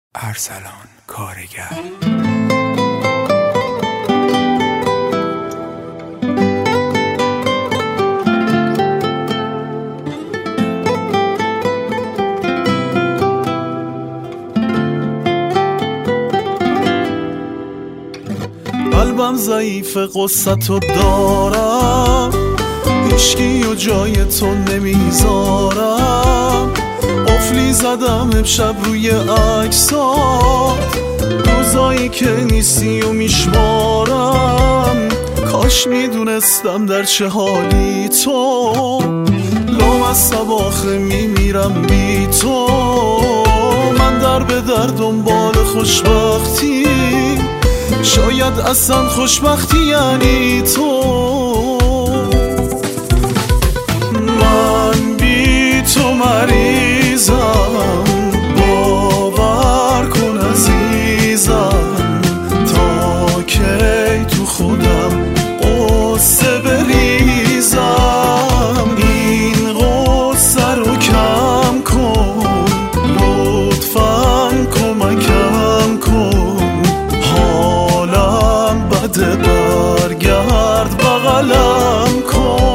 ارسلان کارگر. قلبم ضعیف قصتو دارم، هیچکی و جای تو نمیذارم. قفلی زدم امشب روی عکسات، روزایی که نیستی و میشمارم. کاش میدونستم در چه حالی تو، لام از صباخه میمیرم بی تو. من در به در دنبال خوشبختی، شاید اصلا خوشبختی یعنی تو. من بی تو مریضم، باور کن عزیزم. تا کی تو خودم قصه بریزم؟ این قصه رو کم کن، لطفاً کمکم کن. حالم بده، برگرد بغلم کن.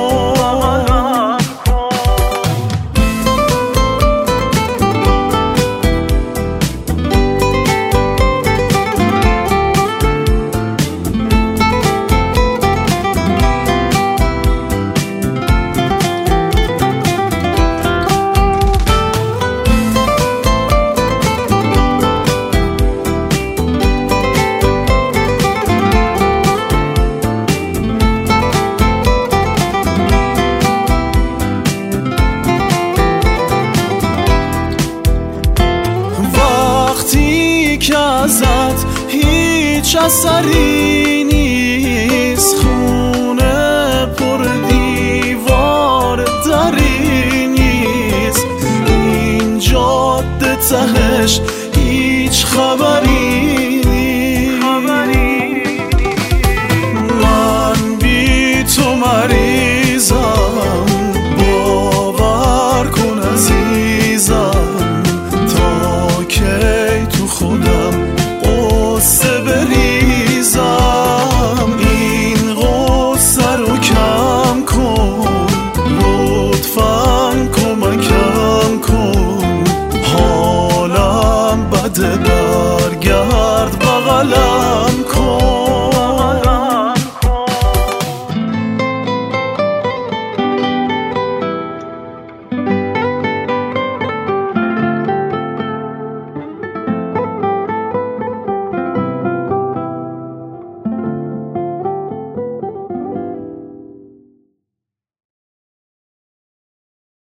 که ازت هیچ اثری نیست، خونه پر دیوار دری نیست. این جاده تهش هیچ خبری نیست. من بی تو مریضم، باور کن عزیزم. تا کی تو خودم قصه بریزم؟ این قصه رو کم کن، لطفاً کمکم کن. حالم بده، برگرد بغلم.